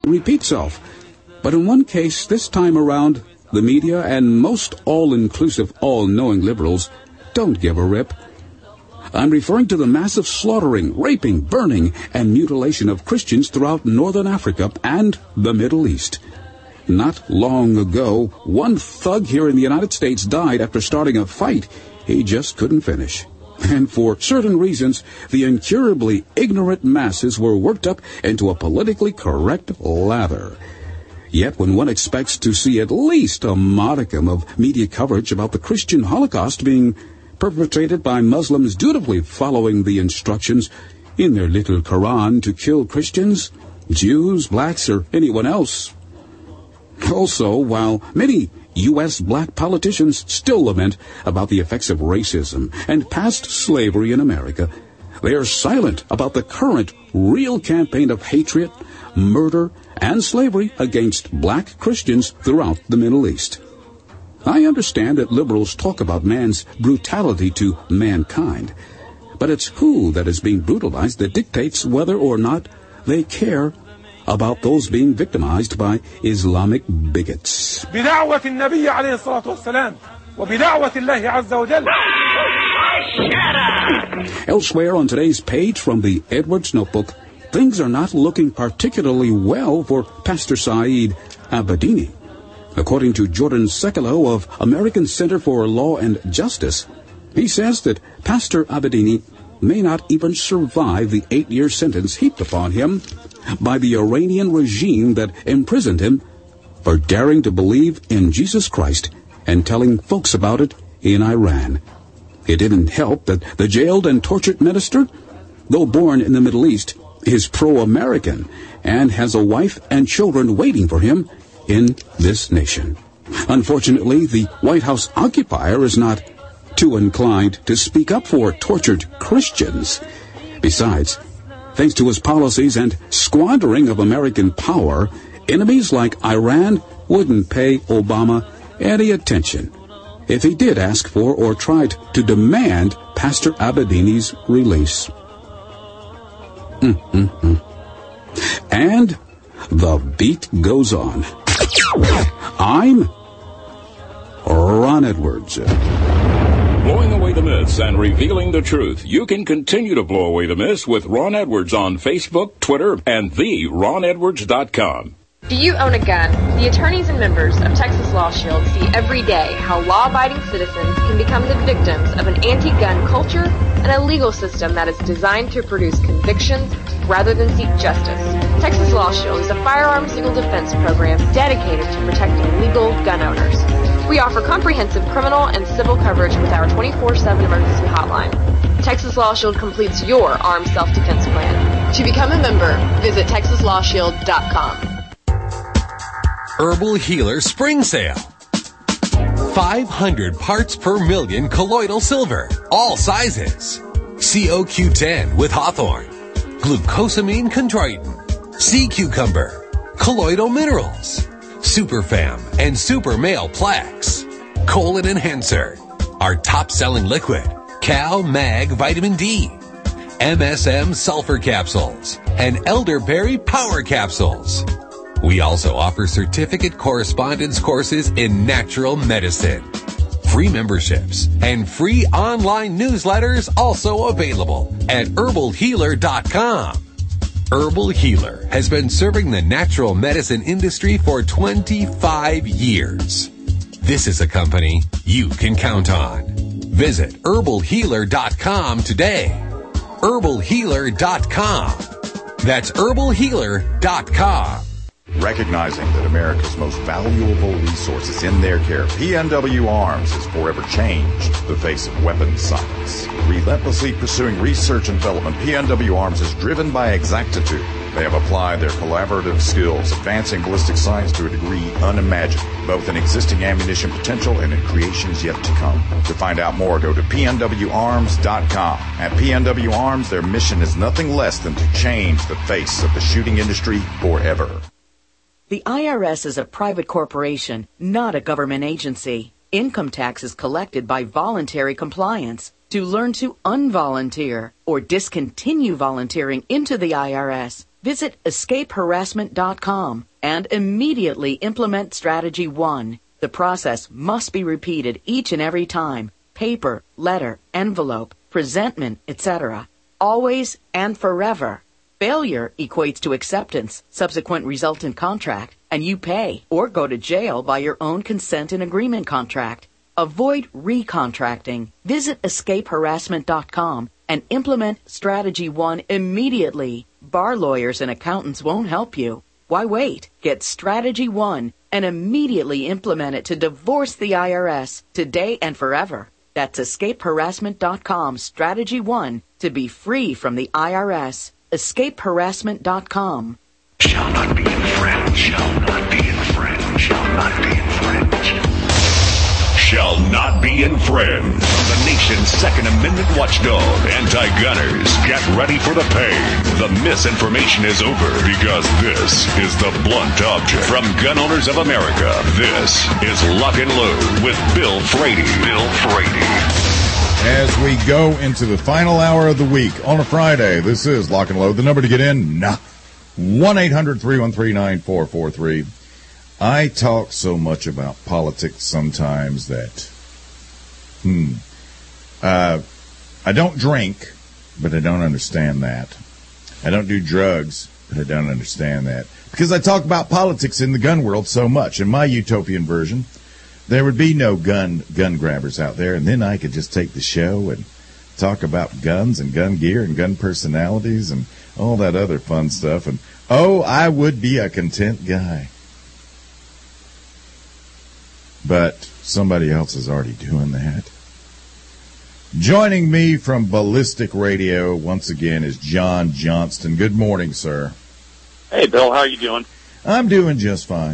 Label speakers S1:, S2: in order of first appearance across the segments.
S1: repeat itself. But in one case, this time around, the media and most all-inclusive, all-knowing liberals don't give a rip. I'm referring to the massive slaughtering, raping, burning, and mutilation of Christians throughout northern Africa and the Middle East. Not long ago, one thug here in the United States died after starting a fight he just couldn't finish. And for certain reasons, the incurably ignorant masses were worked up into a politically correct lather. Yet when one expects to see at least a modicum of media coverage about the Christian Holocaust being perpetrated by Muslims dutifully following the instructions in their little Quran to kill Christians, Jews, blacks, or anyone else. Also, while many U.S. black politicians still lament about the effects of racism and past slavery in America, they are silent about the current real campaign of hatred, murder, and slavery against black Christians throughout the Middle East. I understand that liberals talk about man's brutality to mankind, but it's who that is being brutalized that dictates whether or not they care about those being victimized by Islamic bigots.
S2: بدعوة النبي عليه الصلاة والسلام وبدعوة الله عز وجل.
S1: Elsewhere on today's page from the Edwards Notebook, things are not looking particularly well for Pastor Saeed Abedini. According to Jordan Sekelo of American Center for Law and Justice, he says that Pastor Abedini may not even survive the 8-year sentence heaped upon him by the Iranian regime that imprisoned him for daring to believe in Jesus Christ and telling folks about it in Iran. It didn't help that the jailed and tortured minister, though born in the Middle East, is pro-American and has a wife and children waiting for him in this nation. Unfortunately, the White House occupier is not too inclined to speak up for tortured Christians. Besides, thanks to his policies and squandering of American power, enemies like Iran wouldn't pay Obama any attention if he did ask for or tried to demand Pastor Abedini's release. And the beat goes on. I'm Ron Edwards.
S3: Blowing away the myths and revealing the truth. You can continue to blow away the myths with Ron Edwards on Facebook, Twitter, and theronedwards.com.
S4: Do you own a gun? The attorneys and members of Texas Law Shield see every day how law-abiding citizens can become the victims of an anti-gun culture and a legal system that is designed to produce convictions rather than seek justice. Texas Law Shield is a firearms legal defense program dedicated to protecting legal gun owners. We offer comprehensive criminal and civil coverage with our 24/7 emergency hotline. Texas Law Shield completes your armed self-defense plan. To become a member, visit TexasLawShield.com.
S5: Herbal Healer Spring Sale. 500 parts per million colloidal silver, all sizes. COQ10 with hawthorn, glucosamine chondroitin, sea cucumber, colloidal minerals, Superfam and Super Male Plaques, Colon Enhancer, our top-selling liquid, Cal Mag Vitamin D, MSM Sulfur Capsules, and Elderberry Power Capsules. We also offer certificate correspondence courses in natural medicine. Free memberships and free online newsletters also available at herbalhealer.com. Herbal Healer has been serving the natural medicine industry for 25 years. This is a company you can count on. Visit herbalhealer.com today. herbalhealer.com. That's herbalhealer.com.
S6: Recognizing that America's most valuable resource is in their care, PNW Arms has forever changed the face of weapons science. Relentlessly pursuing research and development, PNW Arms is driven by exactitude. They have applied their collaborative skills, advancing ballistic science to a degree unimagined, both in existing ammunition potential and in creations yet to come. To find out more, go to pnwarms.com. At PNW Arms, their mission is nothing less than to change the face of the shooting industry forever.
S7: The IRS is a private corporation, not a government agency. Income tax is collected by voluntary compliance. To learn to unvolunteer or discontinue volunteering into the IRS, Visit escapeharassment.com and immediately implement Strategy 1. The process must be repeated each and every time. Paper, letter, envelope, presentment, etc. Always and forever. Failure equates to acceptance, subsequent resultant contract, and you pay or go to jail by your own consent and agreement contract. Avoid recontracting. Visit escapeharassment.com and implement Strategy 1 immediately. Bar lawyers and accountants won't help you. Why wait? Get Strategy 1 and immediately implement it to divorce the IRS today and forever. That's escapeharassment.com, Strategy 1, to be free from the IRS. Escapeharassment.com.
S8: Shall not be infringed. Shall not be infringed. Shall not be infringed. Shall not be infringed. From the nation's Second Amendment watchdog, anti-gunners, get ready for the pain. The misinformation is over because this is the blunt object. From Gun Owners of America, this is Lock and Load with Bill Frady. Bill Frady.
S6: As we go into the final hour of the week on a Friday, this is Lock and Load. The number to get in, 1-800-313-9443. I talk so much about politics sometimes that, I don't drink, but I don't understand that. I don't do drugs, but I don't understand that. Because I talk about politics in the gun world so much. In my utopian version, there would be no gun grabbers out there, and then I could just take the show and talk about guns and gun gear and gun personalities and all that other fun stuff. And, I would be a content guy. But somebody else is already doing that. Joining me from Ballistic Radio once again is John Johnston. Good morning, sir.
S9: Hey, Bill. How are you doing?
S6: I'm doing just fine.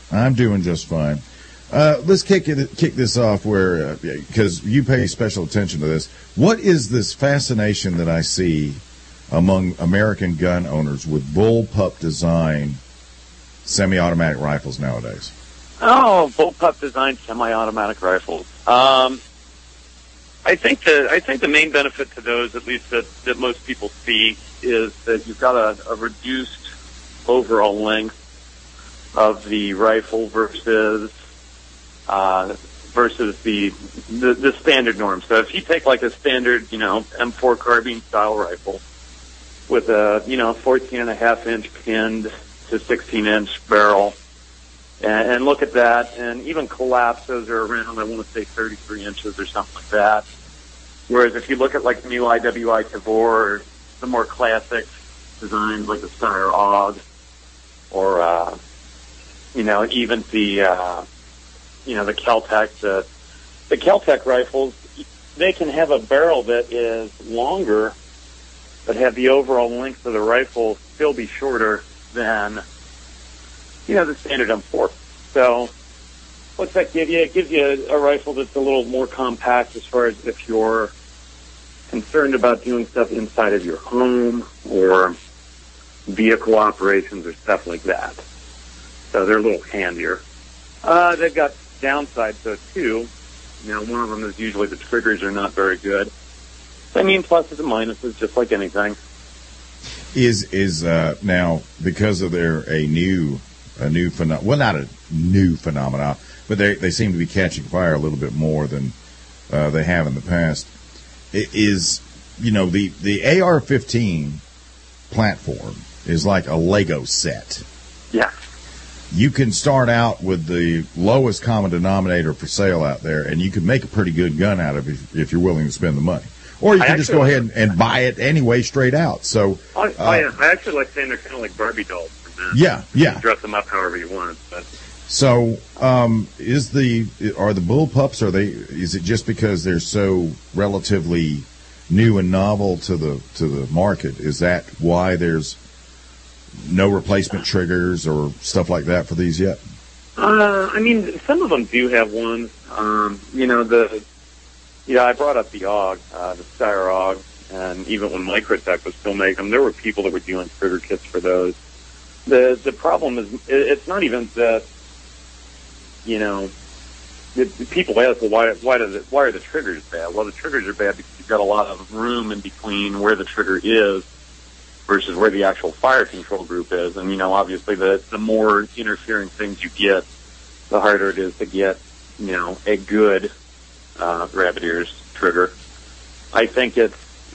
S6: Let's kick this off where, because you pay special attention to this. What is this fascination that I see among American gun owners with bullpup design semi-automatic rifles nowadays?
S9: Oh, bullpup design semi-automatic rifles. I think the main benefit to those, at least that most people see, is that you've got a reduced overall length of the rifle versus the standard norm. So if you take like a standard, M4 carbine style rifle with a 14.5-inch pinned to 16-inch barrel, and look at that, and even collapse, those are around, I want to say 33 inches or something like that. Whereas if you look at like the new IWI Tavor, or the more classic designs like the Steyr AUG, or even the Kel-Tec, the Kel-Tec rifles, they can have a barrel that is longer, but have the overall length of the rifle still be shorter than the standard M4. So what's that give you? It gives you a rifle that's a little more compact as far as if you're concerned about doing stuff inside of your home or vehicle operations or stuff like that. So they're a little handier. They've got downsides though too. One of them is usually the triggers are not very good. I mean, pluses and minuses, just like anything.
S6: Is now because of a new phenomenon? Well, not a new phenomenon, but they seem to be catching fire a little bit more than they have in the past. It is the AR-15 platform is like a Lego set.
S9: Yeah.
S6: You can start out with the lowest common denominator for sale out there, and you can make a pretty good gun out of it if you're willing to spend the money. Or you can just go ahead and buy it anyway, straight out. So
S9: I actually like saying they're kind of like Barbie dolls.
S6: Yeah.
S9: You can dress them up however you want. But.
S6: So, are the bullpups? Is it just because they're so relatively new and novel to the market? Is that why there's no replacement triggers or stuff like that for these yet?
S9: I mean, some of them do have ones. I brought up the AUG, the Steyr AUG, and even when Microtech was still making them, there were people that were doing trigger kits for those. The problem is, it's not even that, people ask, well, why are the triggers bad? Well, the triggers are bad because you've got a lot of room in between where the trigger is versus where the actual fire control group is. And, you know, obviously the more interfering things you get, the harder it is to get, you know, a good rabbit ears trigger. I think the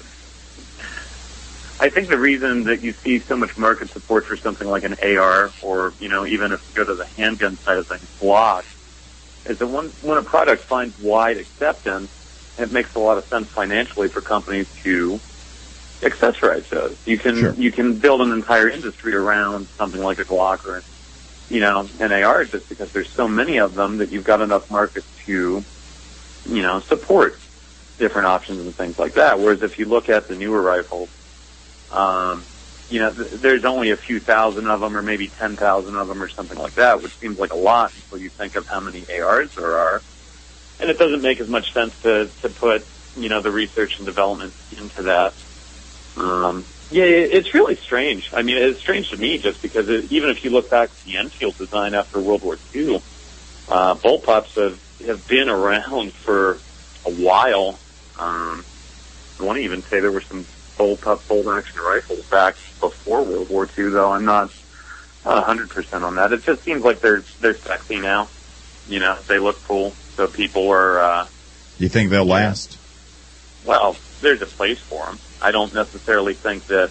S9: reason that you see so much market support for something like an AR, or, you know, even if you go to the handgun side of things, Glock, is that when a product finds wide acceptance, it makes a lot of sense financially for companies to accessorize those. You can build an entire industry around something like a Glock or, you know, an AR, just because there's so many of them that you've got enough markets to, you know, support different options and things like that. Whereas if you look at the newer rifles, you know, there's only a few thousand of them, or maybe 10,000 of them, or something like that, which seems like a lot until you think of how many ARs there are. And it doesn't make as much sense to put, you know, the research and development into that. Yeah, it's really strange. I mean, it's strange to me just because even if you look back at the Enfield design after World War II, bullpups have been around for a while. I want to even say there were some bullpup bolt-action rifles back before World War II, though I'm not 100% on that. It just seems like they're sexy now. You know, they look cool, so people are...
S6: you think they'll last?
S9: Well, there's a place for them. I don't necessarily think they're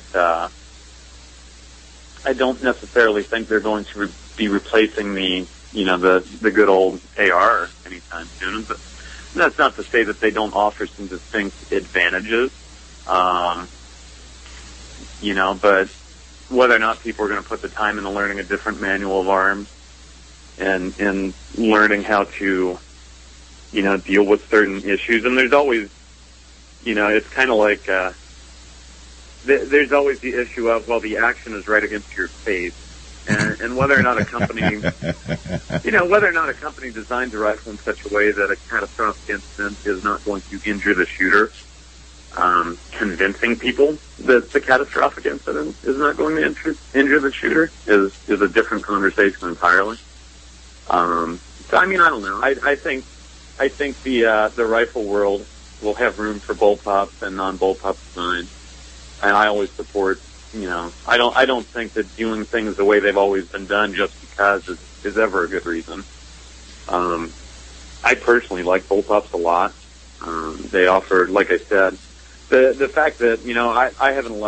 S9: going to be replacing the good old AR anytime soon. But that's not to say that they don't offer some distinct advantages. You know, but whether or not people are going to put the time into learning a different manual of arms and learning how to, you know, deal with certain issues. And there's always, you know, it's kind of like, there's always the issue of, well, the action is right against your face. And whether or not a company, you know, whether or not a company designs a rifle in such a way that a catastrophic incident is not going to injure the shooter, convincing people that the catastrophic incident is not going to injure the shooter is a different conversation entirely. So, I mean, I don't know. I think the rifle world will have room for bullpups and non-bullpup design, and I always support. You know, I don't think that doing things the way they've always been done just because is ever a good reason. I personally like bullpups a lot. They offer, like I said, the fact that, you know, I have an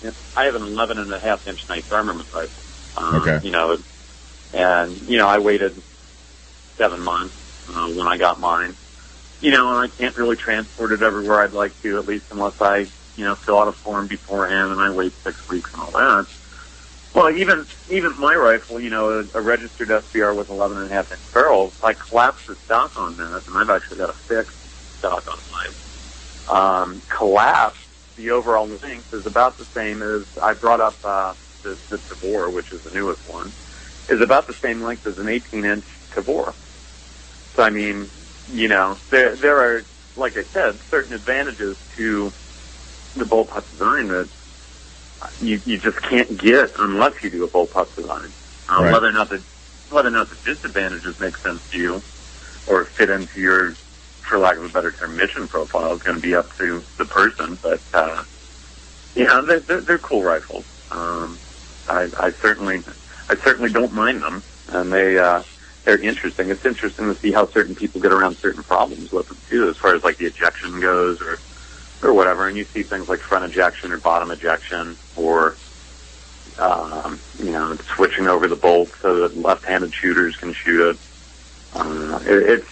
S9: 11.5 inch Knight's armament rifle.
S6: Okay.
S9: You know, and you know, I waited 7 months when I got mine. You know, and I can't really transport it everywhere I'd like to, at least unless I, you know, fill out a form beforehand and I wait 6 weeks and all that. Well, even my rifle, you know, a registered SBR with 11.5 inch barrels, I collapsed the stock on that, and I've actually got a fixed stock on mine. Collapsed, the overall length is about the same as, I brought up the Tavor, which is the newest one, is about the same length as an 18-inch Tavor. So, I mean, you know, there are, like I said, certain advantages to the bullpup design that you just can't get unless you do a bullpup design.
S6: Right.
S9: Whether or not the disadvantages make sense to you or fit into your, for lack of a better term, mission profile is going to be up to the person. But you know, they're cool rifles. I certainly don't mind them, and they're interesting. It's interesting to see how certain people get around certain problems with them too, as far as like the ejection goes, or whatever. And you see things like front ejection or bottom ejection, or you know, switching over the bolt so that left-handed shooters can shoot it.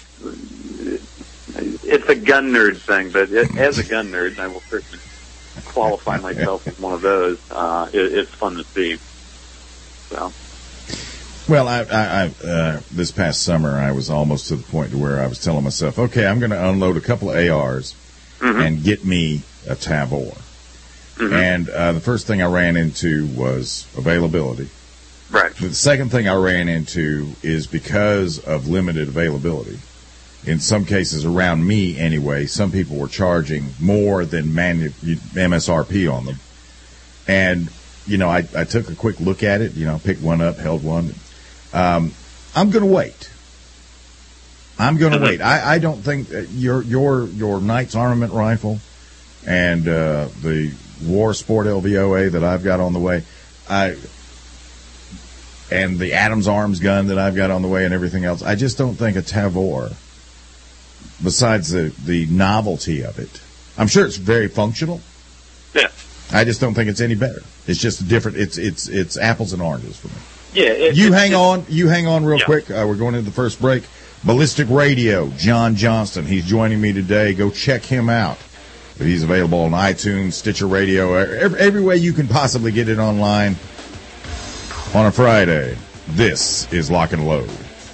S9: It's a gun nerd thing, but as a gun nerd, and I will certainly qualify myself as one of those, it's fun to see. So.
S6: Well, I this past summer, I was almost to the point to where I was telling myself, okay, I'm going to unload a couple of ARs and get me a Tavor. And the first thing I ran into was availability.
S9: Right.
S6: The second thing I ran into is because of limited availability. In some cases, around me anyway, some people were charging more than MSRP on them. And, you know, I took a quick look at it, you know, picked one up, held one. I'm going to wait. I don't think that your Knight's armament rifle and the War Sport LVOA that I've got on the way, and the Adams Arms gun that I've got on the way and everything else, I just don't think a Tavor, besides the novelty of it, I'm sure it's very functional.
S9: Yeah.
S6: I just don't think it's any better. It's just different. It's apples and oranges for me.
S9: Yeah.
S6: You hang on real quick. We're going into the first break. Ballistic Radio, John Johnston. He's joining me today. Go check him out. He's available on iTunes, Stitcher Radio, every way you can possibly get it online on a Friday. This is Lock and Load.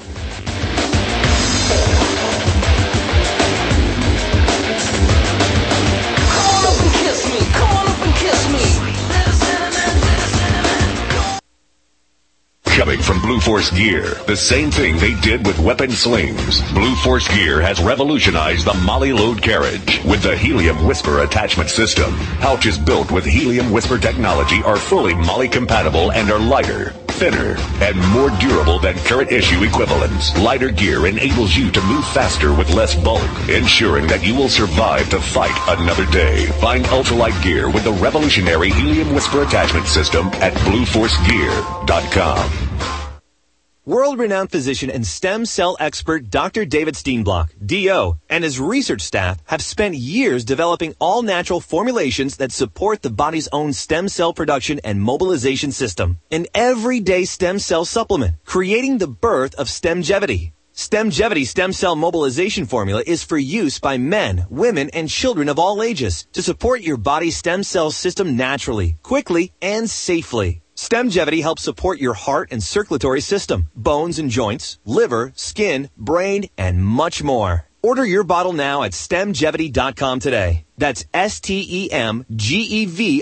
S8: Coming from Blue Force Gear, the same thing they did with weapon slings. Blue Force Gear has revolutionized the Molly load carriage with the Helium Whisper attachment system. Pouches built with Helium Whisper technology are fully Molly compatible and are lighter, thinner, and more durable than current issue equivalents. Lighter gear enables you to move faster with less bulk, ensuring that you will survive to fight another day. Find ultralight gear with the revolutionary Helium Whisper attachment system at BlueForceGear.com.
S10: World-renowned physician and stem cell expert Dr. David Steenblock, D.O., and his research staff have spent years developing all-natural formulations that support the body's own stem cell production and mobilization system. An everyday stem cell supplement, creating the birth of Stemgevity. Stemgevity stem cell mobilization formula is for use by men, women, and children of all ages to support your body's stem cell system naturally, quickly, and safely. Stemgevity helps support your heart and circulatory system, bones and joints, liver, skin, brain, and much more. Order your bottle now at Stemgevity.com today. That's STEMGEVITY.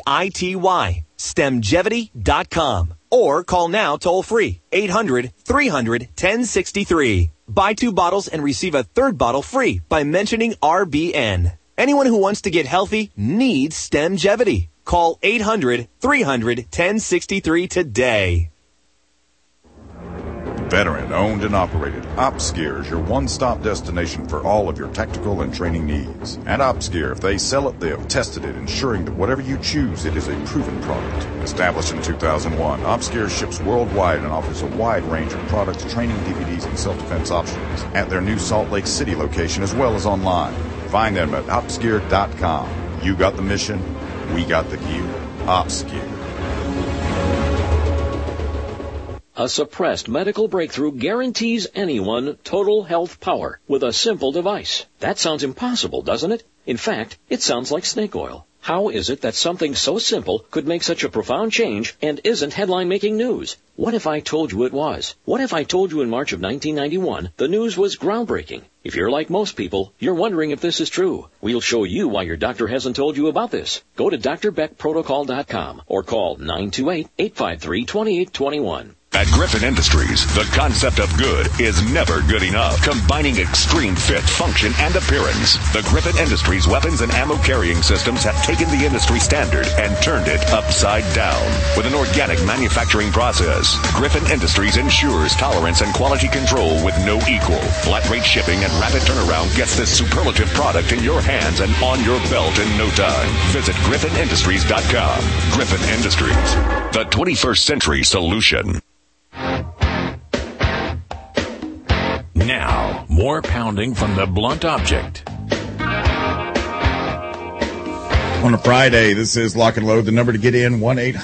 S10: Stemgevity.com. Or call now toll free, 800-300-1063. Buy 2 bottles and receive a 3rd bottle free by mentioning RBN. Anyone who wants to get healthy needs Stemgevity. Call 800-300-1063 today.
S6: Veteran owned and operated, OpsGear is your one-stop destination for all of your technical and training needs. At OpsGear, if they sell it, they have tested it, ensuring that whatever you choose, it is a proven product. Established in 2001, OpsGear ships worldwide and offers a wide range of products, training DVDs, and self-defense options at their new Salt Lake City location as well as online. Find them at OpsGear.com. You got the mission, we got the gear. OpsGear.
S11: A suppressed medical breakthrough guarantees anyone total health power with a simple device. That sounds impossible, doesn't it? In fact, it sounds like snake oil. How is it that something so simple could make such a profound change and isn't headline-making news? What if I told you it was? What if I told you in March of 1991 the news was groundbreaking? If you're like most people, you're wondering if this is true. We'll show you why your doctor hasn't told you about this. Go to drbeckprotocol.com or call 928-853-2821.
S8: At Griffin Industries, the concept of good is never good enough, combining extreme fit, function, and appearance. The Griffin Industries weapons and ammo carrying systems have taken the industry standard and turned it upside down. With an organic manufacturing process, Griffin Industries ensures tolerance and quality control with no equal. Flat rate shipping and rapid turnaround gets this superlative product in your hands and on your belt in no time. Visit GriffinIndustries.com. Griffin Industries, the 21st century solution.
S3: Now, more pounding from the blunt object.
S6: On a Friday, this is Lock and Load. The number to get in,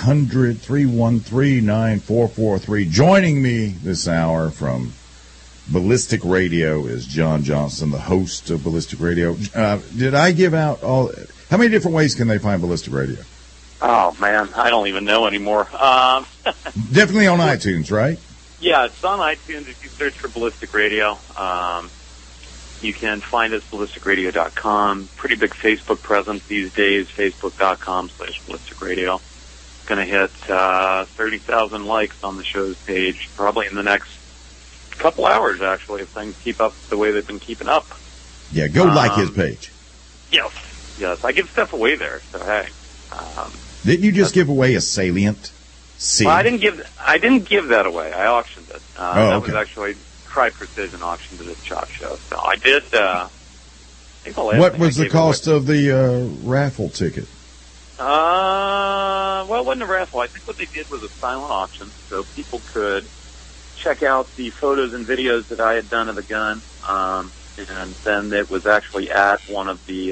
S6: 1-800-313-9443. Joining me this hour from Ballistic Radio is John Johnston, the host of Ballistic Radio. Did I give out all... How many different ways can they find Ballistic Radio?
S9: Oh, man, I don't even know anymore.
S6: Definitely on iTunes, right?
S9: Yeah, it's on iTunes if you search for Ballistic Radio. You can find us ballisticradio.com. Pretty big Facebook presence these days, facebook.com/Ballistic Radio. Going to hit 30,000 likes on the show's page probably in the next couple hours, actually, if things keep up the way they've been keeping up.
S6: Yeah, go like his page.
S9: Yes. I give stuff away there, so hey.
S6: Didn't you just give away a Salient C?
S9: Well, I didn't give that away. I auctioned it. That was actually Cry Precision auctioned it at SHOT Show. So I did.
S6: What was the cost of the raffle ticket?
S9: Well, it wasn't a raffle. I think what they did was a silent auction, so people could check out the photos and videos that I had done of the gun. And then it was actually at it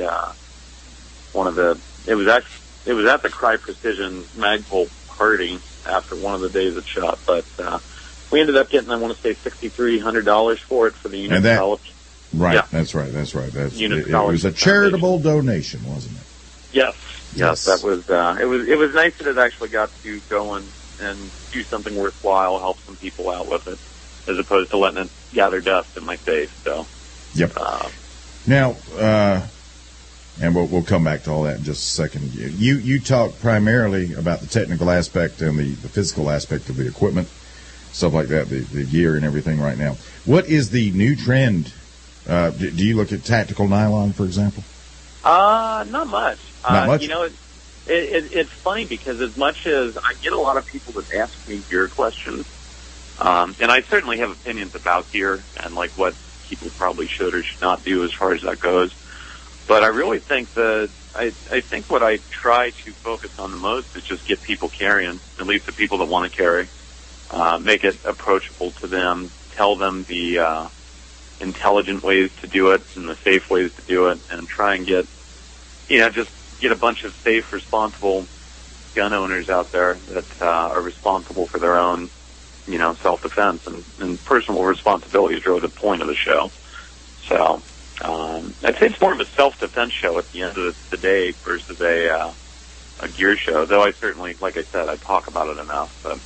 S9: was at the Cry Precision Magpul party after one of the days it shot. But we ended up getting, I want to say, $6,300 for it for the unit college.
S6: Right,
S9: yeah.
S6: That's right. It
S9: college
S6: was a charitable donation, wasn't it?
S9: Yes, that was. It was nice that it actually got to go and do something worthwhile, help some people out with it, as opposed to letting it gather dust in my face. So.
S6: Yep. Now, and we'll come back to all that in just a second. You talk primarily about the technical aspect and the physical aspect of the equipment, stuff like that, the gear and everything right now. What is the new trend? Do you look at tactical nylon, for example?
S9: Not much.
S6: Not much?
S9: You know, it's funny because as much as I get a lot of people that ask me gear questions, and I certainly have opinions about gear and like what people probably should or should not do as far as that goes. But I really think that I think what I try to focus on the most is just get people carrying, at least the people that want to carry, make it approachable to them, tell them the intelligent ways to do it and the safe ways to do it, and try and get a bunch of safe, responsible gun owners out there that are responsible for their own self-defense and personal responsibility is really the point of the show. So I'd say it's more of a self-defense show at the end of the day versus a gear show, though I certainly, like I said, I talk about it enough. But,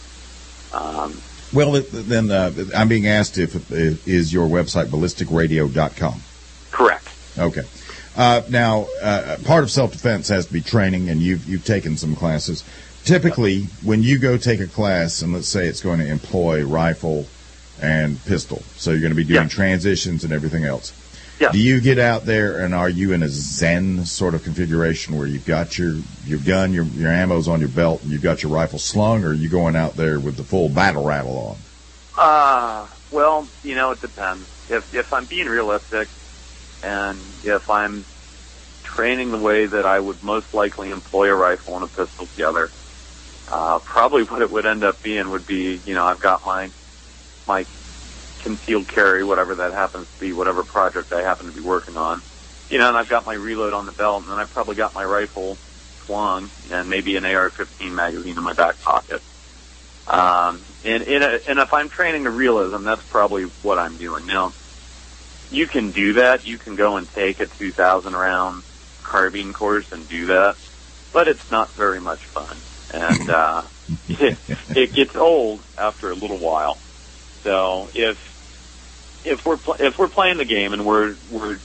S6: then I'm being asked if is your website ballisticradio.com?
S9: Correct.
S6: Okay. Now, part of self-defense has to be training, and you've taken some classes. Typically, when you go take a class, and let's say it's going to employ rifle and pistol, so you're going to be doing transitions and everything else.
S9: Yeah.
S6: Do you get out there, and are you in a Zen sort of configuration where you've got your gun, your ammo's on your belt, and you've got your rifle slung, or are you going out there with the full battle rattle on?
S9: Well, it depends. If I'm being realistic, and if I'm training the way that I would most likely employ a rifle and a pistol together, probably what it would end up being would be, I've got my concealed carry, whatever that happens to be, whatever project I happen to be working on, and I've got my reload on the belt, and then I've probably got my rifle slung and maybe an AR-15 magazine in my back pocket. And if I'm training to realism, that's probably what I'm doing. Now, you can do that. You can go and take a 2,000 round carbine course and do that, but it's not very much fun. And it gets old after a little while. So if we're playing the game and we're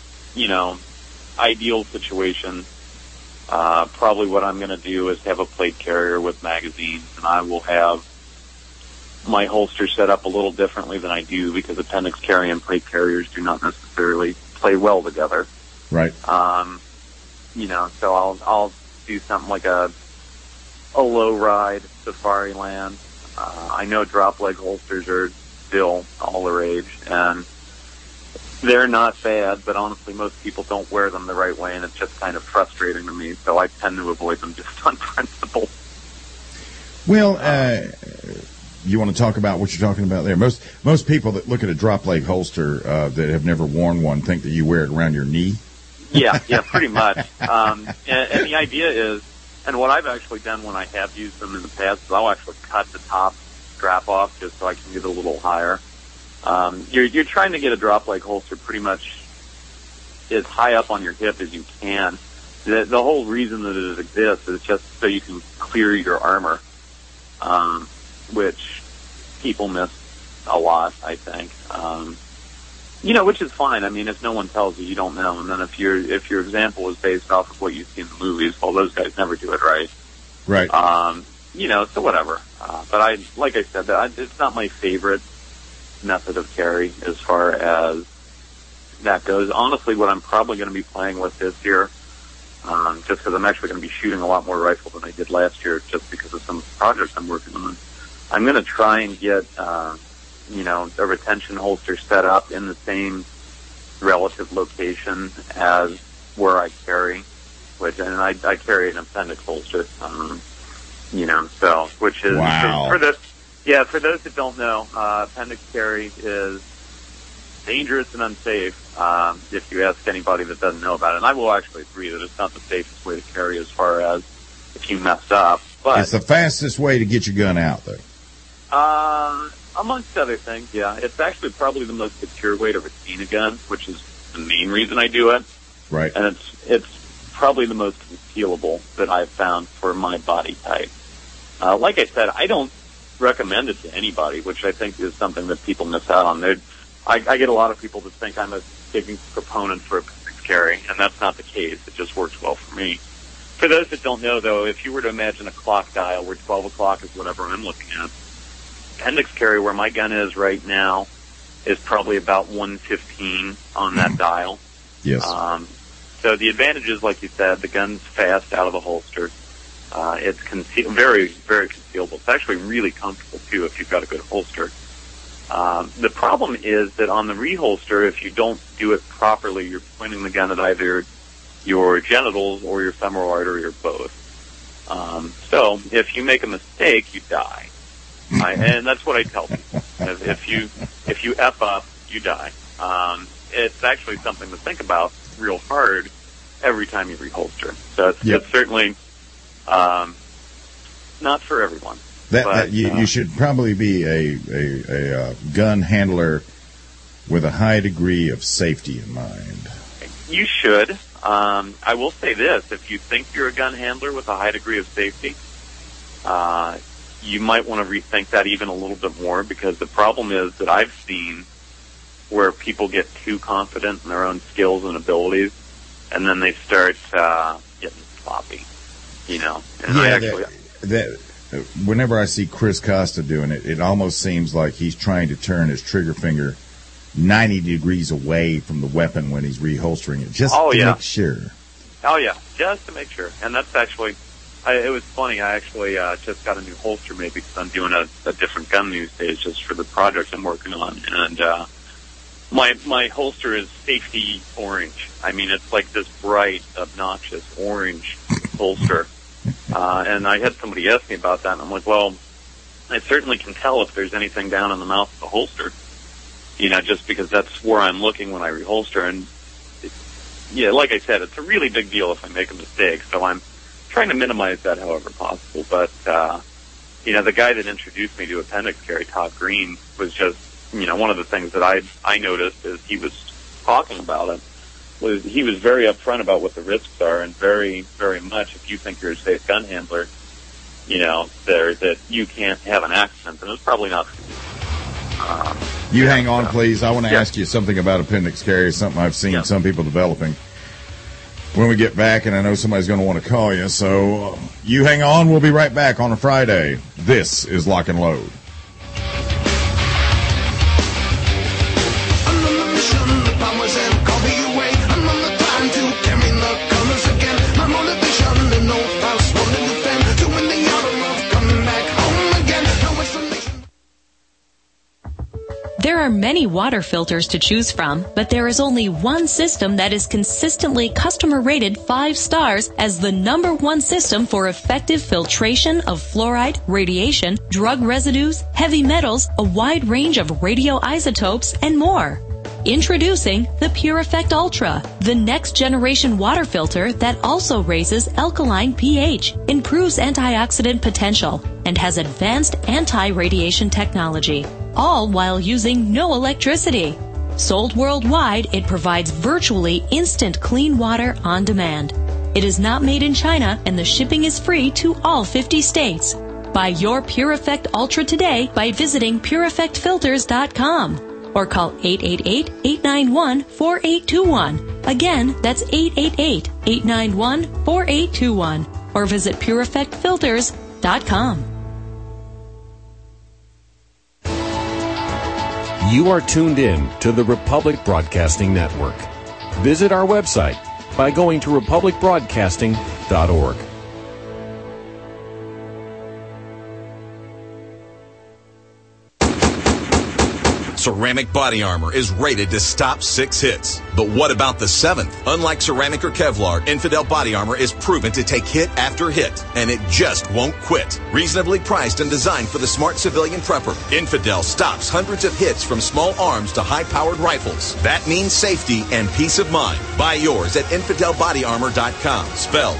S9: ideal situation, probably what I'm going to do is have a plate carrier with magazines, and I will have my holster set up a little differently than I do because appendix carry and plate carriers do not necessarily play well together.
S6: Right.
S9: So I'll do something like a low ride Safari Land. I know drop leg holsters are still all the rage, and they're not bad, but honestly most people don't wear them the right way, and it's just kind of frustrating to me, so I tend to avoid them just on principle.
S6: Well, you want to talk about what you're talking about there? Most people that look at a drop leg holster that have never worn one think that you wear it around your knee.
S9: Yeah, pretty much. And the idea is, and what I've actually done when I have used them in the past is I'll actually cut the top strap off just so I can get a little higher. You're trying to get a drop leg holster pretty much as high up on your hip as you can. The whole reason that it exists is just so you can clear your armor, which people miss a lot, I think. Which is fine. I mean, if no one tells you, you don't know. And then if your example is based off of what you see in the movies, well, those guys never do it right.
S6: Right.
S9: So whatever. But like I said, it's not my favorite method of carry as far as that goes. Honestly, what I'm probably going to be playing with this year, just because I'm actually going to be shooting a lot more rifle than I did last year, just because of some projects I'm working on. I'm going to try and get, a retention holster set up in the same relative location as where I carry, and I carry an appendix holster, which is,
S6: wow.
S9: for those that don't know, appendix carry is dangerous and unsafe, if you ask anybody that doesn't know about it. And I will actually agree that it's not the safest way to carry as far as if you mess up. But
S6: it's the fastest way to get your gun out, though.
S9: Amongst other things, yeah. It's actually probably the most secure way to retain a gun, which is the main reason I do it.
S6: Right.
S9: And it's probably the most concealable that I've found for my body type. Like I said, I don't recommend it to anybody, which I think is something that people miss out on. I get a lot of people that think I'm a big proponent for appendix carry, and that's not the case. It just works well for me. For those that don't know, though, if you were to imagine a clock dial where 12 o'clock is whatever I'm looking at, appendix carry, where my gun is right now, is probably about 115 on that dial.
S6: Yes.
S9: So the advantage is, like you said, the gun's fast out of the holster. It's very, very concealable. It's actually really comfortable, too, if you've got a good holster. The problem is that on the reholster, if you don't do it properly, you're pointing the gun at either your genitals or your femoral artery or both. So if you make a mistake, you die. And that's what I tell people. If you F up, you die. It's actually something to think about real hard every time you reholster. So it's certainly not for everyone.
S6: You should probably be a gun handler with a high degree of safety in mind.
S9: You should. I will say this: if you think you're a gun handler with a high degree of safety, you might want to rethink that even a little bit more, because the problem is that I've seen where people get too confident in their own skills and abilities, and then they start getting sloppy.
S6: Whenever I see Chris Costa doing it, it almost seems like he's trying to turn his trigger finger 90 degrees away from the weapon when he's reholstering it, just to make sure.
S9: Oh, yeah, just to make sure. And that's actually, it was funny, I actually just got a new holster made because I'm doing a different gun these days just for the project I'm working on. And my holster is safety orange. I mean, it's like this bright, obnoxious orange holster. And I had somebody ask me about that, and I'm like, well, I certainly can tell if there's anything down in the mouth of the holster, just because that's where I'm looking when I reholster. And, like I said, it's a really big deal if I make a mistake, so I'm trying to minimize that however possible. But, the guy that introduced me to appendix carry, Todd Green, was just, one of the things that I noticed as he was talking about it, was he was very upfront about what the risks are, and very, very much, if you think you're a safe gun handler, that you can't have an accident, and it's probably not.
S6: Hang on, please. I want to ask you something about appendix carry, something I've seen some people developing. When we get back, and I know somebody's going to want to call you, so you hang on. We'll be right back on a Friday. This is Lock and Load.
S12: There are many water filters to choose from, but there is only one system that is consistently customer rated 5 stars as the #1 system for effective filtration of fluoride, radiation, drug residues, heavy metals, a wide range of radioisotopes, and more. Introducing the Pure Effect Ultra, the next generation water filter that also raises alkaline pH, improves antioxidant potential, and has advanced anti-radiation technology, all while using no electricity. Sold worldwide, it provides virtually instant clean water on demand. It is not made in China, and the shipping is free to all 50 states. Buy your Pure Effect Ultra today by visiting PureEffectFilters.com. or call 888-891-4821. Again, that's 888-891-4821. Or visit PureEffectFilters.com.
S13: You are tuned in to the Republic Broadcasting Network. Visit our website by going to republicbroadcasting.org.
S14: Ceramic body armor is rated to stop 6 hits. But what about the 7th? Unlike ceramic or Kevlar, Infidel body armor is proven to take hit after hit, and it just won't quit. Reasonably priced and designed for the smart civilian prepper, Infidel stops hundreds of hits from small arms to high-powered rifles. That means safety and peace of mind. Buy yours at InfidelBodyArmor.com. Spelled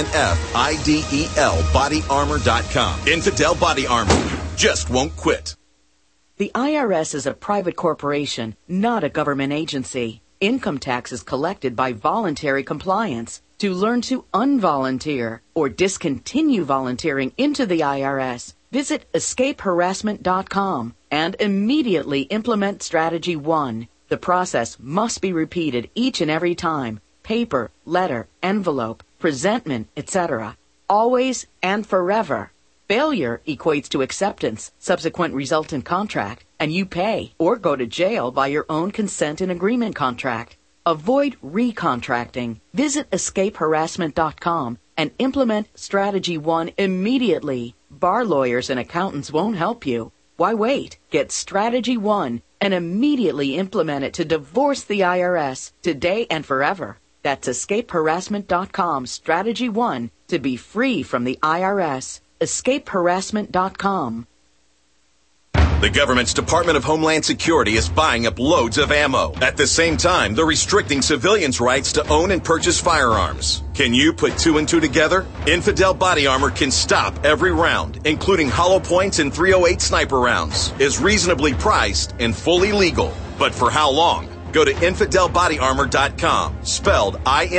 S14: INFIDEL BodyArmor.com. Infidel Body Armor just won't quit.
S7: The IRS is a private corporation, not a government agency. Income tax is collected by voluntary compliance. To learn to unvolunteer or discontinue volunteering into the IRS, visit escapeharassment.com and immediately implement Strategy 1. The process must be repeated each and every time. Paper, letter, envelope, presentment, etc. Always and forever. Failure equates to acceptance, subsequent resultant contract, and you pay or go to jail by your own consent and agreement contract. Avoid recontracting. Visit escapeharassment.com and implement Strategy 1 immediately. Bar lawyers and accountants won't help you. Why wait? Get Strategy 1 and immediately implement it to divorce the IRS today and forever. That's escapeharassment.com, Strategy 1, to be free from the IRS. escapeharassment.com.
S14: The government's Department of Homeland Security is buying up loads of ammo. At the same time, they're restricting civilians' rights to own and purchase firearms. Can you put 2 and 2 together? Infidel Body Armor can stop every round, including hollow points and .308 sniper rounds. Is reasonably priced and fully legal. But for how long? Go to InfidelBodyArmor.com, spelled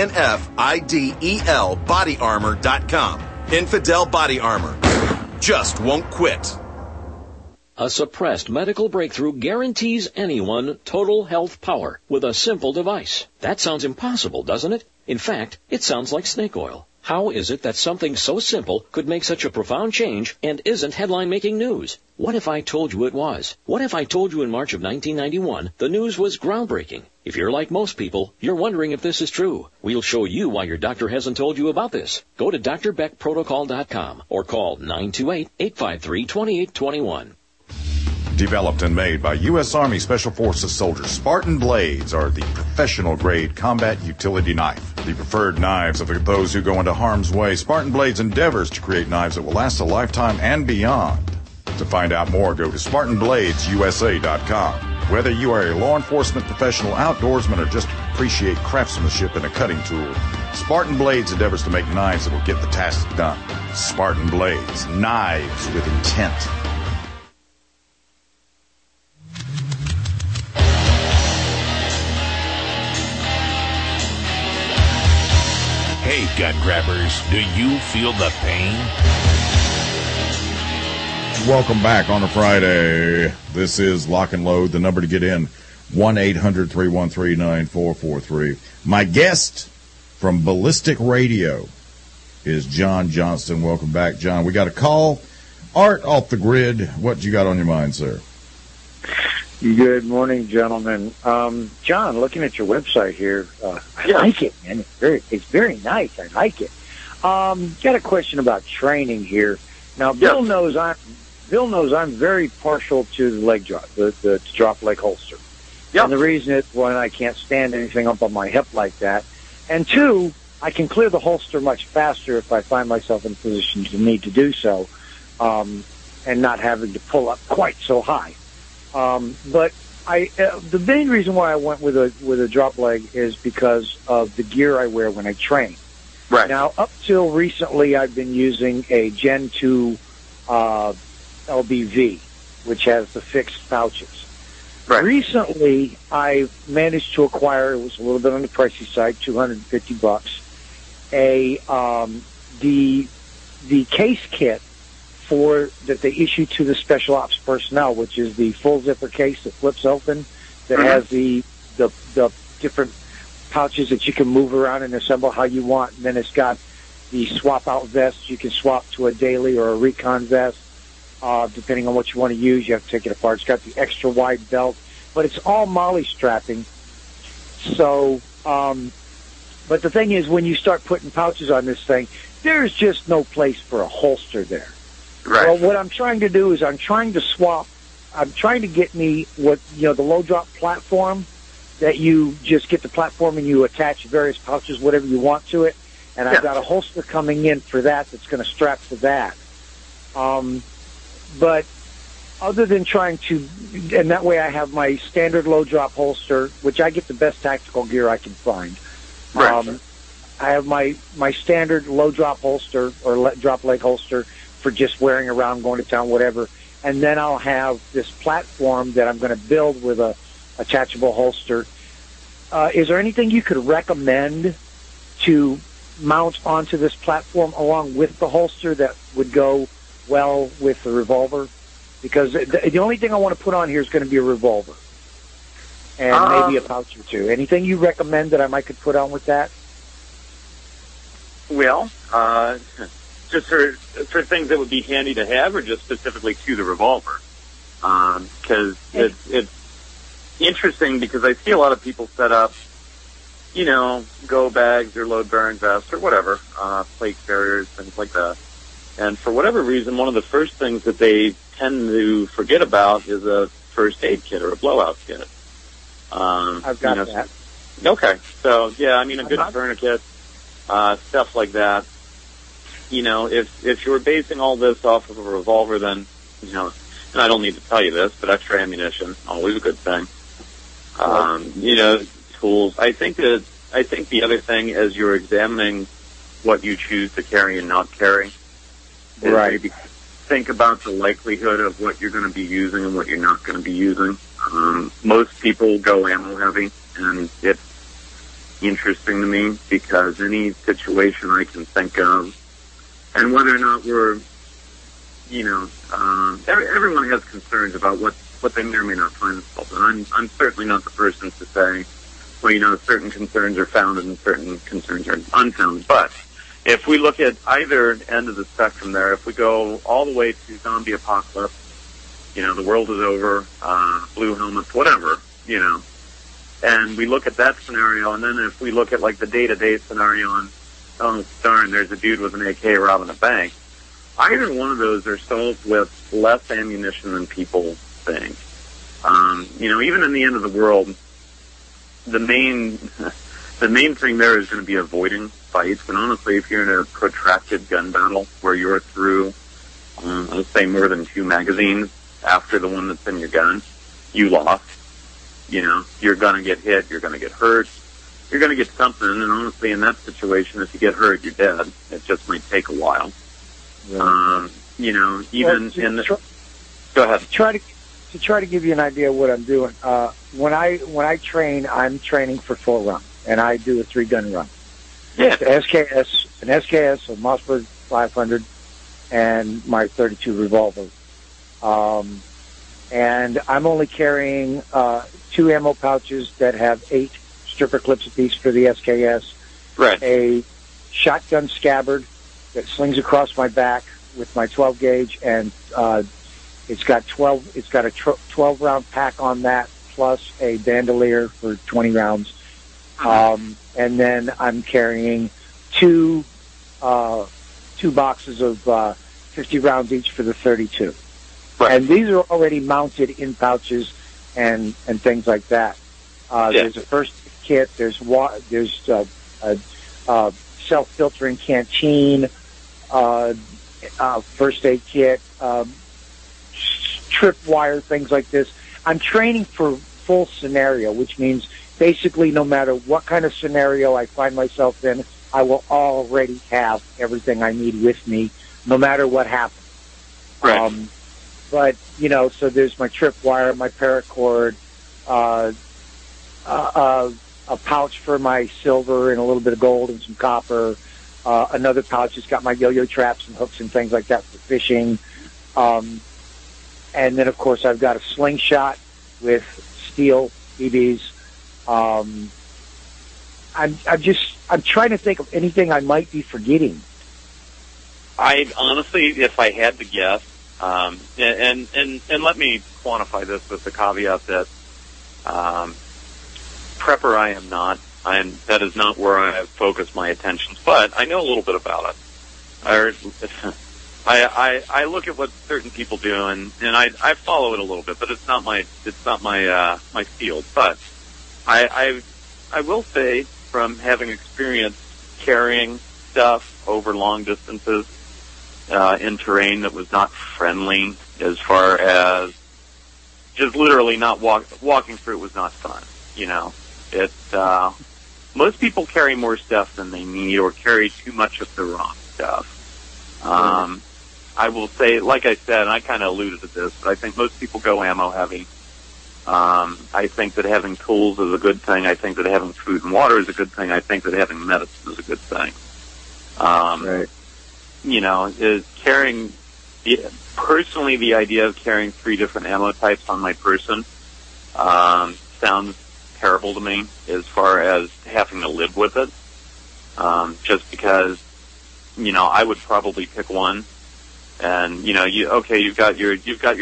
S14: INFIDEL BodyArmor.com. Infidel Body Armor just won't quit.
S11: A suppressed medical breakthrough guarantees anyone total health power with a simple device. That sounds impossible, doesn't it? In fact, it sounds like snake oil. How is it that something so simple could make such a profound change and isn't headline-making news? What if I told you it was? What if I told you in March of 1991 the news was groundbreaking? If you're like most people, you're wondering if this is true. We'll show you why your doctor hasn't told you about this. Go to drbeckprotocol.com or call 928-853-2821.
S6: Developed and made by U.S. Army Special Forces soldiers, Spartan blades are the professional-grade combat utility knife. The preferred knives of those who go into harm's way. Spartan Blades endeavors to create knives that will last a lifetime and beyond. To find out more, go to SpartanBladesUSA.com. Whether you are a law enforcement professional, outdoorsman, or just appreciate craftsmanship in a cutting tool, Spartan Blades endeavors to make knives that will get the task done. Spartan Blades, knives with intent.
S8: Hey, gun grabbers, do you feel the pain?
S6: Welcome back on a Friday. This is Lock and Load. The number to get in, 1-800-313-9443. My guest from Ballistic Radio is John Johnston. Welcome back, John. We got a call. Art off the grid. What you got on your mind, sir?
S15: Good morning, gentlemen. John, looking at your website here, I like it, man. It's very nice. I like it. Got a question about training here. Now, Bill knows I'm very partial to the leg drop, the drop leg holster. Yep. And the reason is, one, I can't stand anything up on my hip like that, and two, I can clear the holster much faster if I find myself in a position to need to do so, and not having to pull up quite so high. But the main reason why I went with a drop leg is because of the gear I wear when I train. Right. Now, up till recently, I've been using a Gen 2 LBV, which has the fixed pouches. Right. Recently, I managed to acquire, it was a little bit on the pricey side, $250, the case kit that they issue to the special ops personnel, which is the full zipper case that flips open, that has the different pouches that you can move around and assemble how you want. And then it's got the swap out vest. You can swap to a daily or a recon vest, depending on what you want to use. You have to take it apart. It's got the extra wide belt, but it's all MOLLE strapping. So, but the thing is, when you start putting pouches on this thing, there's just no place for a holster there. Right. Well, what I'm trying to do is I'm trying to swap I'm trying to get me the low drop platform that you just get the platform and you attach various pouches, whatever you want to it. And I've got a holster coming in for that's going to strap to that. But other than trying to, and that way I have my standard low drop holster, which I get the best tactical gear I can find.
S9: Right.
S15: I have my standard low drop holster or drop leg holster for just wearing around, going to town, whatever. And then I'll have this platform that I'm going to build with a attachable holster. Is there anything you could recommend to mount onto this platform along with the holster that would go well with the revolver? Because the only thing I want to put on here is going to be a revolver and maybe a pouch or two. Anything you recommend that I could put on with that?
S9: Well, just for things that would be handy to have, or just specifically to the revolver? Because it's interesting because I see a lot of people set up, go bags or load bearing vests or whatever, plate carriers, things like that. And for whatever reason, one of the first things that they tend to forget about is a first aid kit or a blowout kit.
S15: I've got that.
S9: Okay. So, yeah, a good tourniquet, stuff like that. If you're basing all this off of a revolver, then, and I don't need to tell you this, but extra ammunition, always a good thing. Tools. I think the other thing as you're examining what you choose to carry and not carry, is maybe think about the likelihood of what you're going to be using and what you're not going to be using. Most people go ammo heavy, and it's interesting to me because any situation I can think of, and whether or not we're, everyone has concerns about what they may or may not find themselves in. I'm certainly not the person to say, certain concerns are found and certain concerns are unfounded. But if we look at either end of the spectrum there, if we go all the way to zombie apocalypse, the world is over, blue helmets, whatever, and we look at that scenario, and then if we look at, the day-to-day scenario and, oh, darn, there's a dude with an AK robbing a bank, either one of those are solved with less ammunition than people think. Even in the end of the world, the main thing there is going to be avoiding fights. And honestly, if you're in a protracted gun battle where you're through, let's say, more than 2 magazines after the one that's in your gun, you lost. You're going to get hit. You're going to get hurt. You're going to get something. And honestly, in that situation, if you get hurt, you're dead. It just might take a while.
S15: Yeah.
S9: Go ahead.
S15: To try to give you an idea of what I'm doing, when I train, I'm training for 4 rounds, and I do a 3-gun run.
S9: Yeah.
S15: An SKS, a Mossberg 500, and my 32 revolver. And I'm only carrying 2 ammo pouches that have 8 stripper clips apiece for the SKS.
S9: Right.
S15: A shotgun scabbard that slings across my back with my 12 gauge, and it's got a 12 round pack on that, plus a bandolier for 20 rounds. And then I'm carrying 2 boxes of 50 rounds each for the 32.
S9: Right.
S15: And these are already mounted in pouches and things like that. There's a first kit. There's self-filtering canteen, first aid kit, trip wire, things like this. I'm training for full scenario, which means basically no matter what kind of scenario I find myself in, I will already have everything I need with me, no matter what happens.
S9: Right.
S15: But, so there's my trip wire, my paracord, a pouch for my silver and a little bit of gold and some copper. Another pouch has got my yo-yo traps and hooks and things like that for fishing. And then, of course, I've got a slingshot with steel BBs. I'm trying to think of anything I might be forgetting.
S9: I honestly, if I had to guess, and let me quantify this with the caveat that prepper I am not. That is not where I have focused my attentions, but I know a little bit about it. I look at what certain people do, and I follow it a little bit, but it's not my my field. But I will say, from having experience carrying stuff over long distances in terrain that was not friendly, as far as just literally not walking through it was not fun. Most people carry more stuff than they need, or carry too much of the wrong stuff. I will say, like I said, and I kind of alluded to this, but I think most people go ammo heavy. I think that having tools is a good thing. I think that having food and water is a good thing. I think that having medicine is a good thing.
S15: Right.
S9: Is carrying, personally, the idea of carrying 3 different ammo types on my person sounds terrible to me as far as having to live with it. Just because, I would probably pick one. And you've got your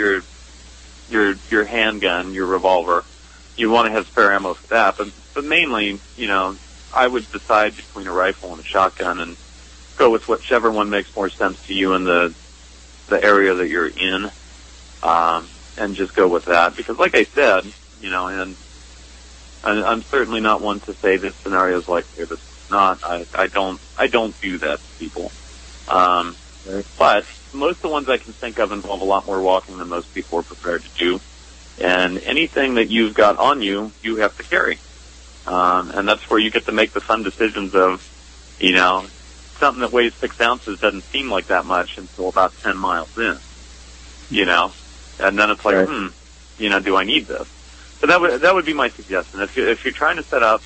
S9: handgun, your revolver. You want to have spare ammo for that, but mainly, I would decide between a rifle and a shotgun and go with whichever one makes more sense to you in the area that you're in, and just go with that. Because, like I said, and I'm certainly not one to say this scenario is like this is not. I don't do that to people. But most of the ones I can think of involve a lot more walking than most people are prepared to do. And anything that you've got on you, you have to carry. And that's where you get to make the fun decisions of, something that weighs 6 ounces doesn't seem like that much until about 10 miles in, and then it's like, do I need this? So that would be my suggestion. If you're trying to set up,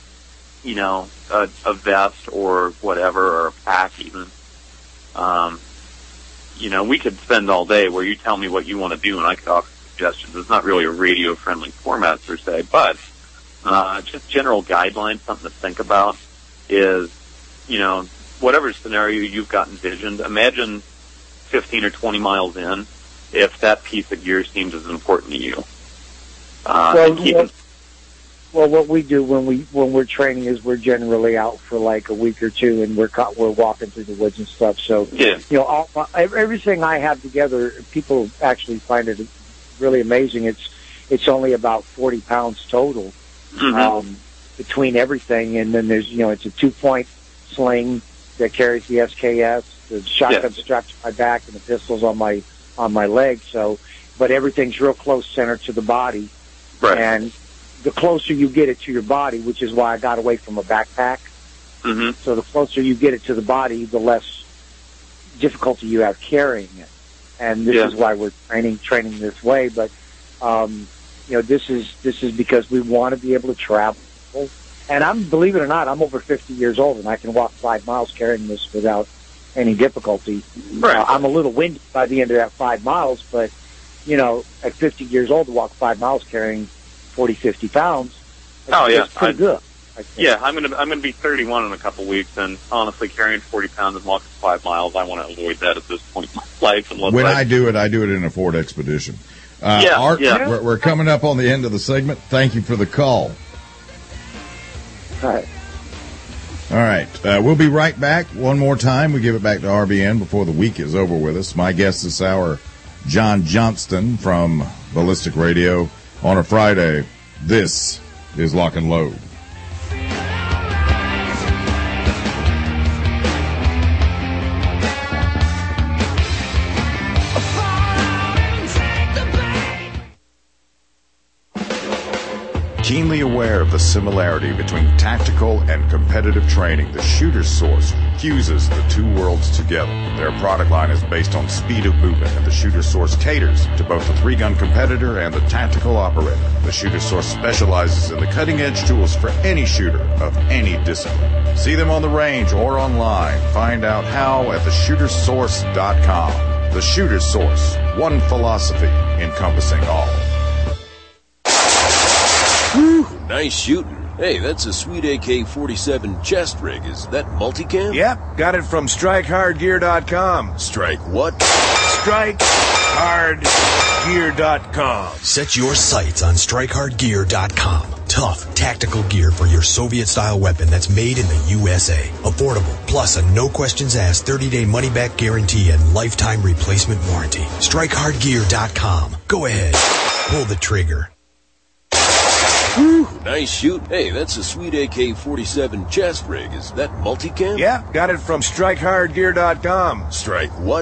S9: a vest or whatever, or a pack even, we could spend all day where you tell me what you want to do and I could offer suggestions. It's not really a radio-friendly format per se, but just general guidelines, something to think about is, whatever scenario you've got envisioned, imagine 15 or 20 miles in, if that piece of gear seems as important to you.
S15: What we do when we're training is we're generally out for like a week or 2, and we're walking through the woods and stuff. So everything I have together, people actually find it really amazing. It's only about 40 pounds total between everything, and then there's it's a 2-point sling that carries the SKS, the shotgun strapped to my back, and the pistols on my leg. So, but everything's real close centered to the body, and the closer you get it to your body, which is why I got away from a backpack. So the closer you get it to the body, the less difficulty you have carrying it. And this is why we're training this way. But this is because we want to be able to travel. And believe it or not, I'm over 50 years old, and I can walk 5 miles carrying this without any difficulty. I'm a little winded by the end of that 5 miles, but at 50 years old, to walk 5 miles carrying 40, 50 pounds. That's pretty good.
S9: I'm gonna be 31 in a couple weeks, and honestly, carrying 40 pounds and walking 5 miles, I want to avoid that at this point in my life.
S6: When I do it in a Ford Expedition. Art, we're coming up on the end of the segment. Thank you for the call.
S15: All
S6: right. We'll be right back. One more time, we give it back to RBN before the week is over with us. My guest this hour, John Johnston from Ballistic Radio. On a Friday, this is Lock and Load. Keenly aware of the similarity between tactical and competitive training, the Shooter's Source fuses the two worlds together. Their product line is based on speed of movement, and the Shooter's Source caters to both the 3-gun competitor and the tactical operator. The Shooter's Source specializes in the cutting-edge tools for any shooter of any discipline. See them on the range or online. Find out how at theshootersource.com. The Shooter's Source, one philosophy encompassing all.
S16: Whew, nice shooting. Hey, that's a sweet AK-47 chest rig. Is that multicam?
S17: Yep, got it from StrikeHardGear.com.
S16: Strike what?
S17: StrikeHardGear.com.
S8: StrikeHardGear.com.
S17: Set your sights on StrikeHardGear.com. Tough, tactical gear for your Soviet-style weapon that's made in the USA. Affordable, plus a no-questions-asked 30-day money-back guarantee and lifetime replacement warranty. StrikeHardGear.com. Go ahead. Pull the trigger.
S16: Whew, nice shoot. Hey, that's a sweet AK-47 chest rig. Is that multicam?
S8: Yeah, got it from StrikeHardGear.com.
S16: Strike what?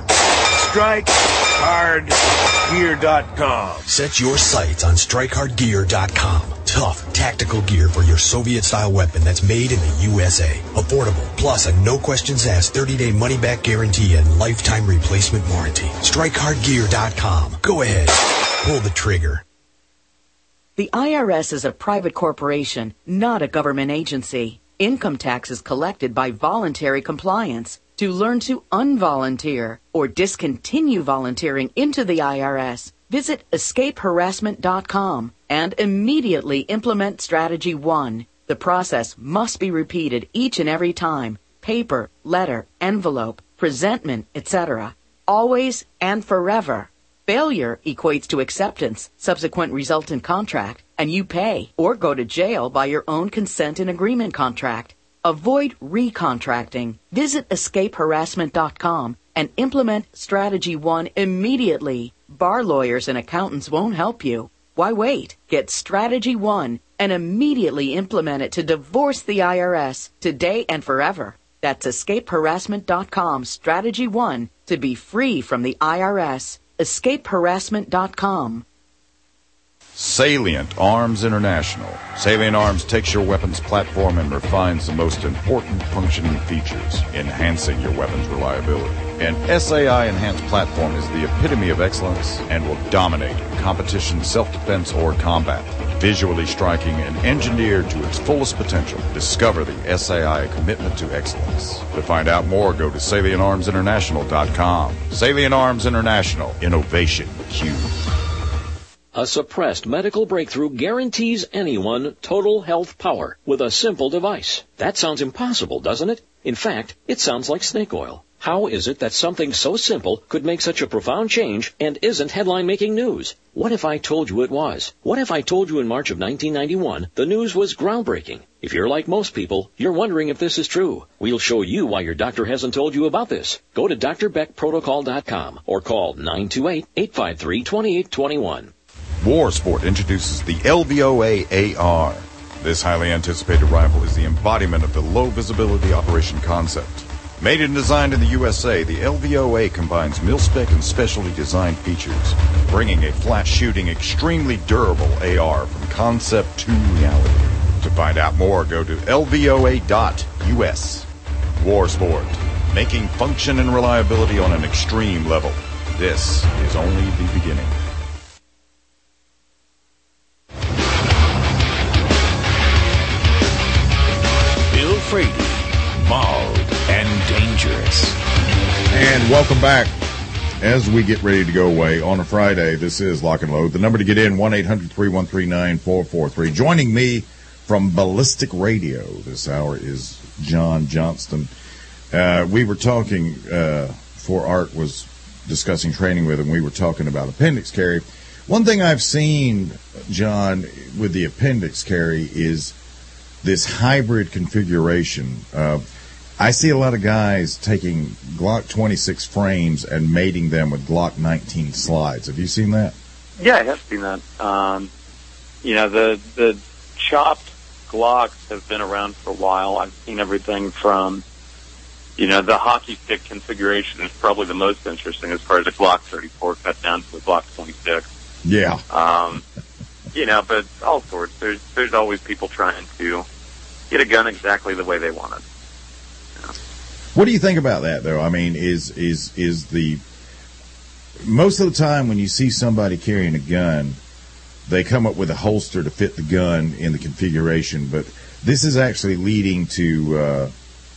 S8: StrikeHardGear.com.
S17: Set your sights on StrikeHardGear.com. Tough, tactical gear for your Soviet-style weapon that's made in the USA. Affordable, plus a no-questions-asked 30-day money-back guarantee and lifetime replacement warranty. StrikeHardGear.com. Go ahead. Pull the trigger.
S7: The IRS is a private corporation, not a government agency. Income tax is collected by voluntary compliance. To learn to unvolunteer or discontinue volunteering into the IRS, visit escapeharassment.com and immediately implement Strategy 1. The process must be repeated each and every time. Paper, letter, envelope, presentment, etc. Always and forever. Failure equates to acceptance, subsequent resultant contract, and you pay or go to jail by your own consent and agreement contract. Avoid recontracting. Visit escapeharassment.com and implement Strategy 1 immediately. Bar lawyers and accountants won't help you. Why wait? Get Strategy 1 and immediately implement it to divorce the IRS today and forever. That's escapeharassment.com, Strategy 1, to be free from the IRS. escapeharassment.com.
S6: Salient Arms International. Salient Arms takes your weapons platform and refines the most important functioning features, enhancing your weapon's reliability. An SAI enhanced platform is the epitome of excellence and will dominate competition, self-defense, or combat. Visually striking and engineered to its fullest potential, discover the SAI commitment to excellence. To find out more, go to SalientArmsInternational.com. Salient Arms International. Innovation Q.
S11: A suppressed medical breakthrough guarantees anyone total health power with a simple device. That sounds impossible, doesn't it? In fact, it sounds like snake oil. How is it that something so simple could make such a profound change and isn't headline-making news? What if I told you it was? What if I told you in March of 1991 the news was groundbreaking? If you're like most people, you're wondering if this is true. We'll show you why your doctor hasn't told you about this. Go to drbeckprotocol.com or call 928-853-2821.
S6: War Sport introduces the LVOA AR. This highly anticipated rifle is the embodiment of the low-visibility operation concept. Made and designed in the USA, the LVOA combines mil-spec and specially designed features, bringing a flat-shooting, extremely durable AR from concept to reality. To find out more, go to lvoa.us. War Sport, making function and reliability on an extreme level. This is only the beginning.
S8: Bill Frady, Mauled and Dangerous.
S18: And welcome back. As we get ready to go away on a Friday, this is Lock and Load. The number to get in, 1-800-313-9443. Joining me from Ballistic Radio this hour is John Johnston. We were talking, before Art was discussing training with him, we were talking about appendix carry. One thing I've seen, John, with the appendix carry is this hybrid configuration. I see a lot of guys taking Glock 26 frames and mating them with Glock 19 slides. Have you seen that?
S9: Yeah, I have seen that. The chopped Glocks have been around for a while. I've seen everything from, the hockey stick configuration is probably the most interesting as far as a Glock 34 cut down to a Glock 26.
S18: Yeah.
S9: But all sorts. There's always people trying to get a gun exactly the way they want it.
S18: What do you think about that, though? I mean, is the most of the time when you see somebody carrying a gun, they come up with a holster to fit the gun in the configuration, but this is actually leading to,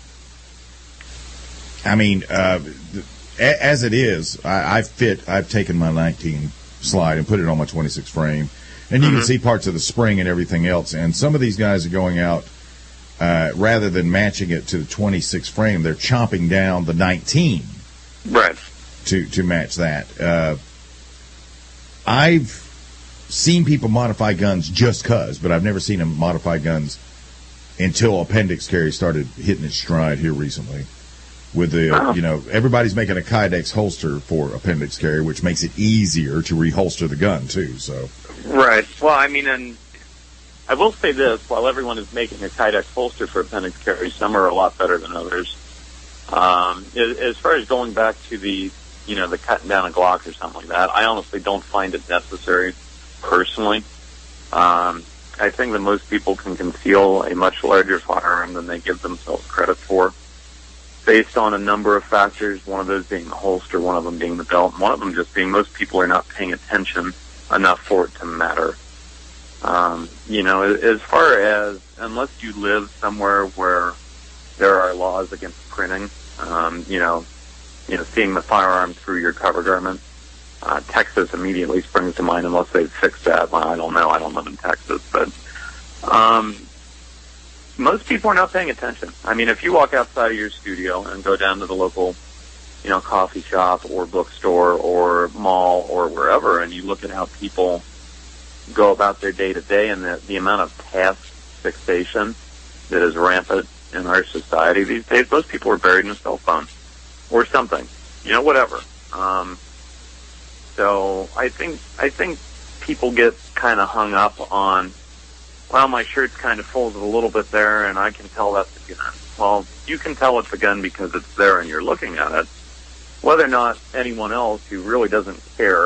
S18: as it is, I've taken my 19 slide and put it on my 26 frame, and you can see parts of the spring and everything else, and some of these guys are going out, rather than matching it to the 26 frame, they're chopping down the 19
S9: right
S18: to match that. I've seen people modify guns just cause, but I've never seen them modify guns until appendix carry started hitting its stride here recently. With the, everybody's making a Kydex holster for appendix carry, which makes it easier to reholster the gun too. So,
S9: right. Well, I mean, and I will say this: while everyone is making a Kydex holster for appendix carry, some are a lot better than others. As far as going back to the cutting down a Glock or something like that, I honestly don't find it necessary personally. I think that most people can conceal a much larger firearm than they give themselves credit for, based on a number of factors, one of those being the holster, one of them being the belt, and one of them just being most people are not paying attention enough for it to matter. As far as, unless you live somewhere where there are laws against printing, seeing the firearm through your cover garment, Texas immediately springs to mind, unless they've fixed that. Well, I don't know. I don't live in Texas, but most people are not paying attention. I mean, if you walk outside of your studio and go down to the local, coffee shop or bookstore or mall or wherever, and you look at how people go about their day-to-day and the amount of task fixation that is rampant in our society these days, most people are buried in a cell phone or something, whatever. So I think people get kind of hung up on, well, my shirt's kind of folded a little bit there, and I can tell that's the gun. Well, you can tell it's a gun because it's there and you're looking at it. Whether or not anyone else who really doesn't care,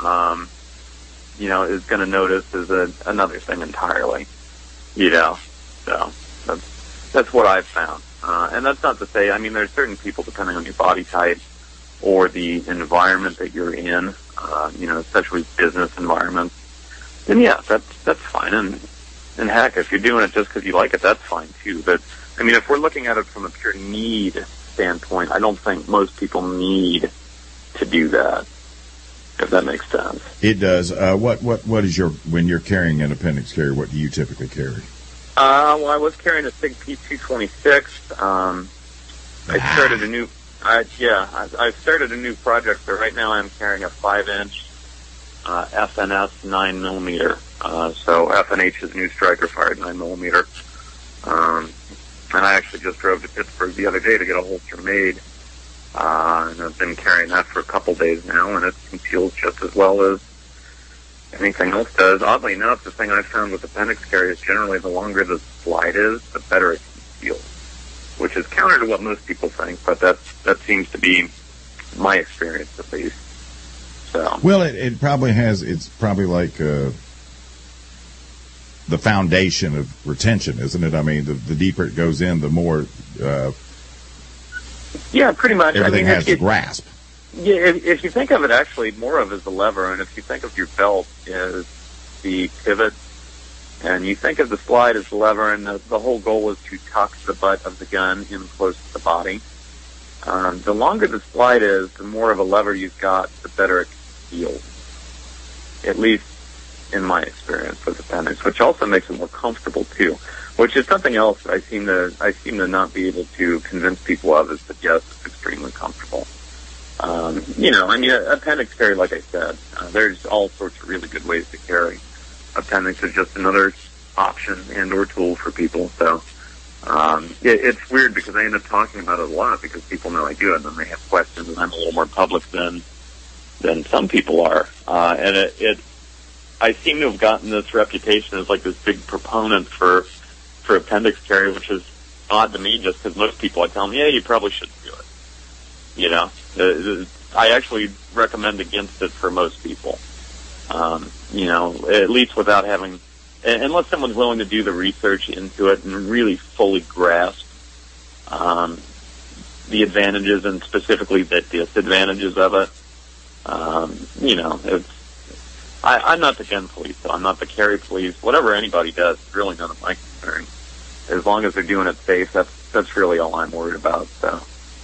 S9: is going to notice is another thing entirely. So that's what I've found. And that's not to say, I mean, there's certain people, depending on your body type or the environment that you're in, especially business environments, then yeah, that's fine. And heck, if you're doing it just because you like it, that's fine too. But I mean, if we're looking at it from a pure need standpoint, I don't think most people need to do that, if that makes sense.
S18: It does. What is when you're carrying an appendix carry, what do you typically carry?
S9: Well, I was carrying a SIG P226. I started a new project, but right now I'm carrying a 5-inch FNS 9mm. So FNH is a new striker fired 9mm. And I actually just drove to Pittsburgh the other day to get a holster made. And I've been carrying that for a couple days now, and it conceals just as well as anything else does. Oddly enough, the thing I've found with appendix carry is generally the longer the slide is, the better it conceals, which is counter to what most people think, but that seems to be my experience at least. So.
S18: Well, it probably has. It's probably like the foundation of retention, isn't it? I mean, the deeper it goes in, the more.
S9: Yeah, pretty much.
S18: Everything has to grasp.
S9: Yeah, if you think of it, actually, more of it is the lever, and if you think of your belt as the pivot, and you think of the slide as the lever, and the whole goal is to tuck the butt of the gun in close to the body. The longer the slide is, the more of a lever you've got, the better it feels. At least in my experience with appendix, which also makes it more comfortable too. Which is something else that I seem to not be able to convince people of, is that yes, it's extremely comfortable. Appendix carry, like I said, there's all sorts of really good ways to carry. Appendix is just another option and or tool for people. So it's weird because I end up talking about it a lot because people know I do it and then they have questions, and I'm a little more public than some people are. And I seem to have gotten this reputation as like this big proponent for appendix carry, which is odd to me just because most people I tell them, yeah, you probably shouldn't do it. I actually recommend against it for most people. At least without having, unless someone's willing to do the research into it and really fully grasp the advantages and specifically the disadvantages of it. I'm not the gun police, so I'm not the carry police. Whatever anybody does, it's really none of my concern. As long as they're doing it safe, that's really all I'm worried about. So,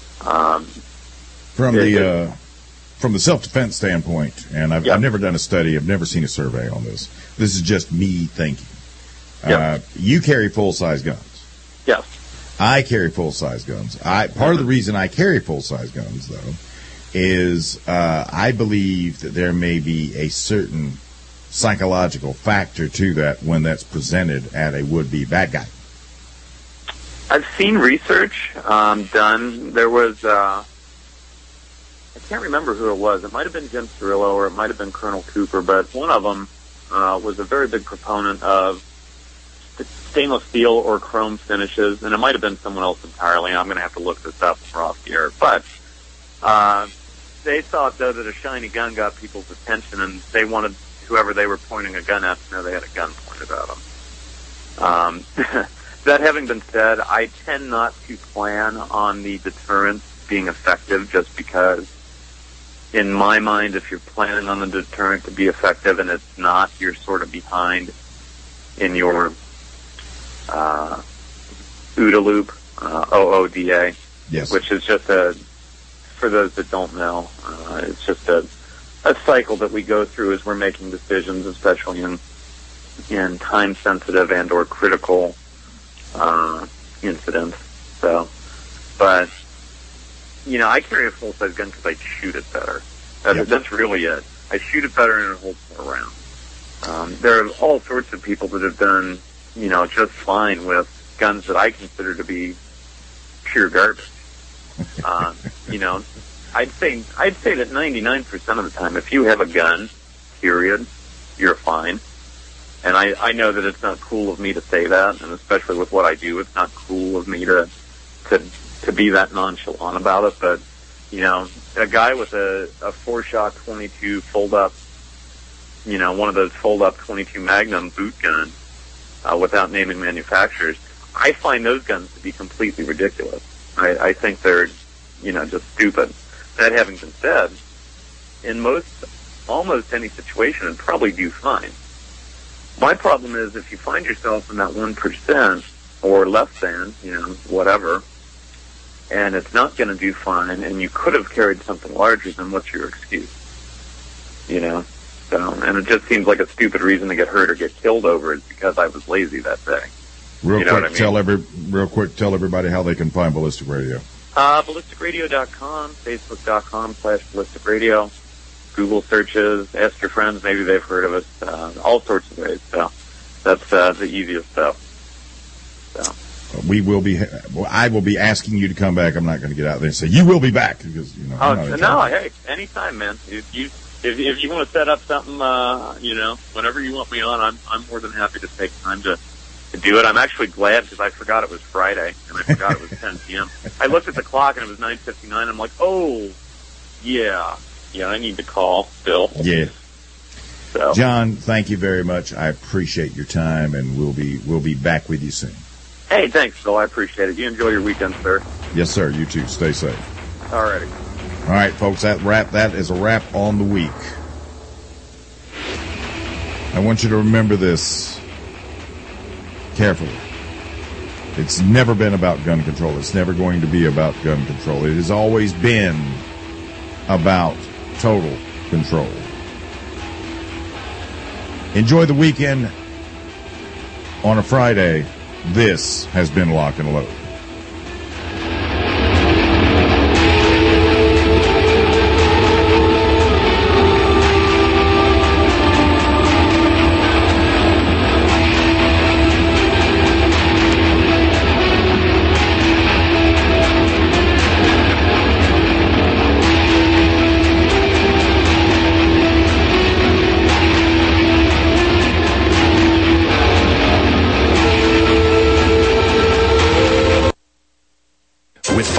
S18: from the self-defense standpoint, and I've never done a study, I've never seen a survey on this. This is just me thinking. You carry full-size guns.
S9: Yes.
S18: I carry full-size guns. Part of the reason I carry full-size guns, though, is I believe that there may be a certain psychological factor to that when that's presented at a would-be bad guy.
S9: I've seen research done. There was, I can't remember who it was. It might have been Jim Cirillo or it might have been Colonel Cooper, but one of them was a very big proponent of stainless steel or chrome finishes, and it might have been someone else entirely. I'm going to have to look this up for off the air. But they thought, though, that a shiny gun got people's attention, and they wanted whoever they were pointing a gun at to know they had a gun pointed at them. That having been said, I tend not to plan on the deterrence being effective just because, in my mind, if you're planning on the deterrent to be effective and it's not, you're sort of behind in your OODA loop, OODA,
S18: yes,
S9: which is just for those that don't know, it's just a cycle that we go through as we're making decisions, especially in time-sensitive and or critical incidents. So, but, I carry a full-size gun because I shoot it better. That's really it. I shoot it better and it holds more rounds. There are all sorts of people that have done, just fine with guns that I consider to be pure garbage. I'd say that 99% of the time, if you have a gun, period, you're fine. And I know that it's not cool of me to say that, and especially with what I do, it's not cool of me to be that nonchalant about it. But, a guy with a 4-shot 22 fold-up, one of those fold-up 22 Magnum boot guns, without naming manufacturers, I find those guns to be completely ridiculous. I think they're, just stupid. That having been said, in almost any situation, it'd probably do fine. My problem is if you find yourself in that 1% or less than, whatever, and it's not going to do fine, and you could have carried something larger, then what's your excuse? So, and it just seems like a stupid reason to get hurt or get killed over it because I was lazy that day.
S18: Real quick, tell everybody how they can find Ballistic Radio.
S9: BallisticRadio.com, Facebook.com/Ballistic Radio. Google searches, ask your friends, maybe they've heard of us, all sorts of ways. So that's the easiest stuff. So.
S18: I will be asking you to come back. I'm not going to get out there and say you will be back because
S9: hey, anytime, man. If you want to set up something, whenever you want me on, I'm more than happy to take time to do it. I'm actually glad because I forgot it was Friday and I forgot it was 10 p.m. I looked at the clock and it was 9:59. I'm like, oh, yeah, I need to call still.
S18: Yeah.
S9: So.
S18: John, thank you very much. I appreciate your time, and we'll be back with you soon.
S9: Hey, thanks, Phil. I appreciate it. You enjoy your weekend, sir.
S18: Yes, sir. You too. Stay safe.
S9: All righty.
S18: All right, folks. That is a wrap on the week. I want you to remember this carefully. It's never been about gun control. It's never going to be about gun control. It has always been about total control. Enjoy the weekend on a Friday. This has been Lock and Load.